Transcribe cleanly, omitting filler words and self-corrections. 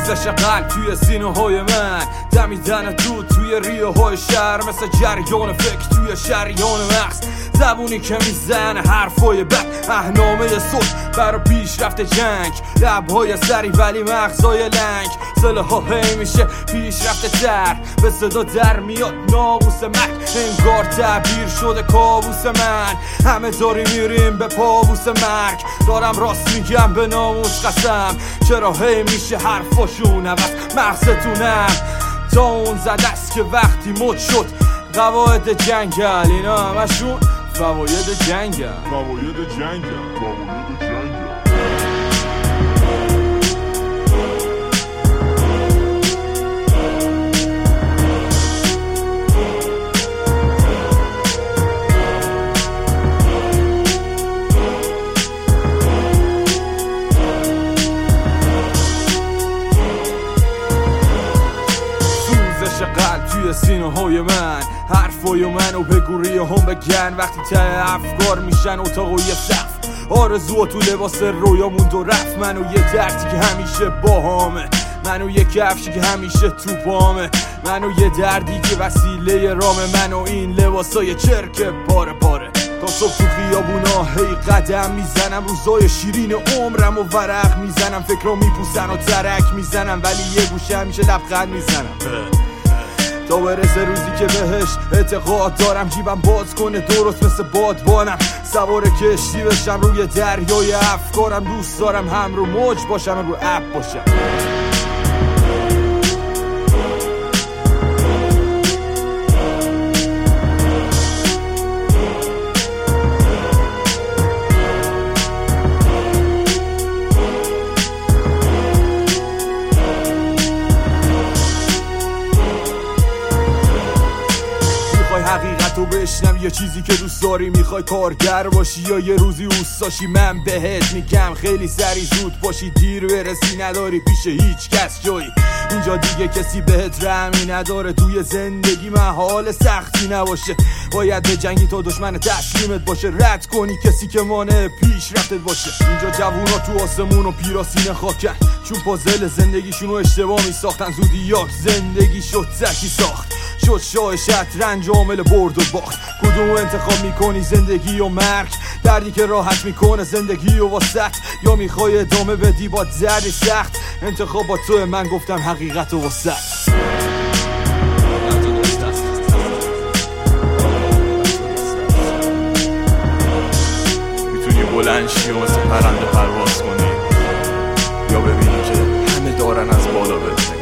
سوزش قلب توی سینه های من، دمیدن دود توی ریه های شهر، مثل جریان فکر توی شریان مغز، زبونی که میزنه حرفای بد، اهنامه صلح برا پیشرفت جنگ، لبهای سری ولی مغزای لنگ، سلاح هی میشه پیشرفت تر، به صدا در میاد ناموس مرگ، انگار تعبیر شده کابوس من، همه داری میریم به پابوس مرگ، دارم راست میگم به ناموس قسم، چرا هی میشه حرفاشون عوض مغزتونم، تا اون زده است که وقتی مد شد قواعد جنگل، اینا همشون فواید جنگل. قلب توی سینه های من، حرفای منو بگو ریه هم بگن، وقتی ته افکار میشن اتاق و یه سقف، آرزوها تو لباس رویامون دو رفت، منو یه دردی که همیشه باهامه، منو یه کفشی که همیشه تو پامه، منو یه دردی که وسیله رام، منو این لباسای چرک پاره پاره، تا صبح تو خیابونا هی قدم میزنم، روزای شیرین عمرم و ورق میزنم، فکرام میپوسن و ترک میزنم، ولی یه گوشه همیشه لبخند میزنم، تا برسه روزی که بهش اعتقاد دارم، جیبم باز کنه درست مثل بادبانم، سوار کشتی بشم روی دریای افکارم، دوست دارم هم رو موج باشم هم رو اپ باشم. حقیقتو بشنم یه چیزی که دوست داری، میخوای کارگر باشی یا یه روزی اوستاشی، من بهت میگم خیلی سری زود باشی، دیر برسی نداری پیش هیچ کس جایی، اینجا دیگه کسی بهت رحمی نداره، توی زندگی محال سختی نباشه، باید به جنگی تا دشمن تسلیمت باشه، رد کنی کسی که مانع پیشرفتت باشه، اینجا جوونا تو آسمون و پیراسین خاکن، چون پازل زندگیشونو اشتباه میساختن، زودیاک زندگی شد تکی ساخت، شد شاه شطرنج عامل برد و باخت، کدوم انتخاب میکنی زندگی و مرگ، دردی که راحت میکنه زندگی و واسط، یا میخوای ادامه بدی با دردی سخت، انتخاب با تو، من گفتم حقیقت و واسط. میتونی بلند شی و مثل پرنده پرواز کنی، یا ببینی که همه دارن از بالا بهت